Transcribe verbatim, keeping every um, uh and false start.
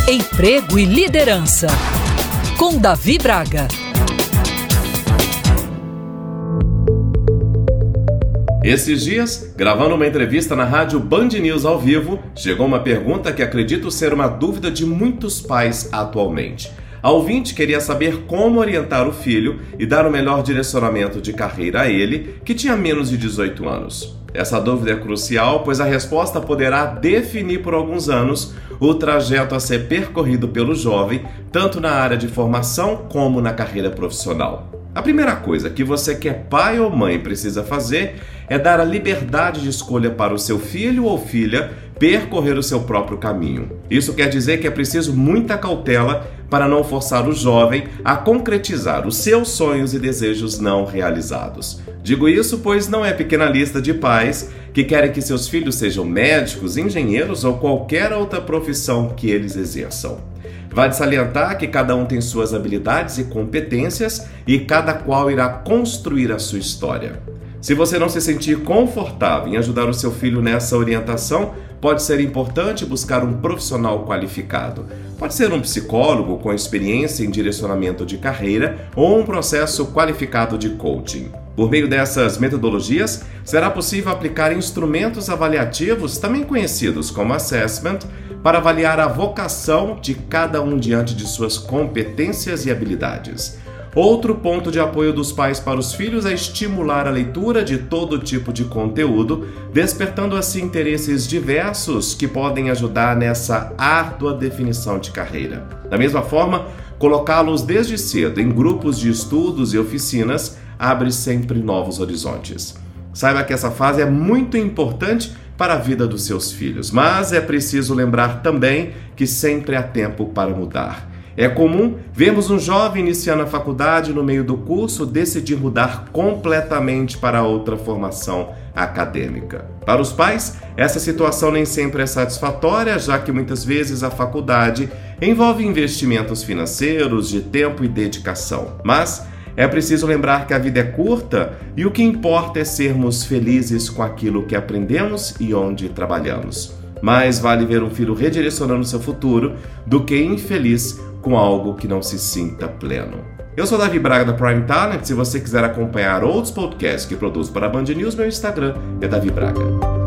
Emprego e Liderança, com Davi Braga. Esses dias, gravando uma entrevista na rádio Band News ao vivo, chegou uma pergunta que acredito ser uma dúvida de muitos pais atualmente. A ouvinte queria saber como orientar o filho e dar o melhor direcionamento de carreira a ele, que tinha menos de dezoito anos. Essa dúvida é crucial, pois a resposta poderá definir por alguns anos o trajeto a ser percorrido pelo jovem, tanto na área de formação como na carreira profissional. A primeira coisa que você que é pai ou mãe precisa fazer é dar a liberdade de escolha para o seu filho ou filha percorrer o seu próprio caminho. Isso quer dizer que é preciso muita cautela para não forçar o jovem a concretizar os seus sonhos e desejos não realizados. Digo isso pois não é pequena lista de pais que querem que seus filhos sejam médicos, engenheiros ou qualquer outra profissão que eles exerçam. Vale salientar que cada um tem suas habilidades e competências e cada qual irá construir a sua história. Se você não se sentir confortável em ajudar o seu filho nessa orientação, pode ser importante buscar um profissional qualificado. Pode ser um psicólogo com experiência em direcionamento de carreira ou um processo qualificado de coaching. Por meio dessas metodologias, será possível aplicar instrumentos avaliativos, também conhecidos como assessment, para avaliar a vocação de cada um diante de suas competências e habilidades. Outro ponto de apoio dos pais para os filhos é estimular a leitura de todo tipo de conteúdo, despertando assim interesses diversos que podem ajudar nessa árdua definição de carreira. Da mesma forma, colocá-los desde cedo em grupos de estudos e oficinas abre sempre novos horizontes. Saiba que essa fase é muito importante para a vida dos seus filhos, mas é preciso lembrar também que sempre há tempo para mudar. É comum vermos um jovem iniciando a faculdade no meio do curso decidir mudar completamente para outra formação acadêmica. Para os pais, essa situação nem sempre é satisfatória, já que muitas vezes a faculdade envolve investimentos financeiros, de tempo e dedicação. Mas é preciso lembrar que a vida é curta e o que importa é sermos felizes com aquilo que aprendemos e onde trabalhamos. Mais vale ver um filho redirecionando seu futuro do que infeliz com algo que não se sinta pleno. Eu sou Davi Braga da Prime Talent. Se você quiser acompanhar outros podcasts que produzo para a Band News, meu Instagram é Davi Braga.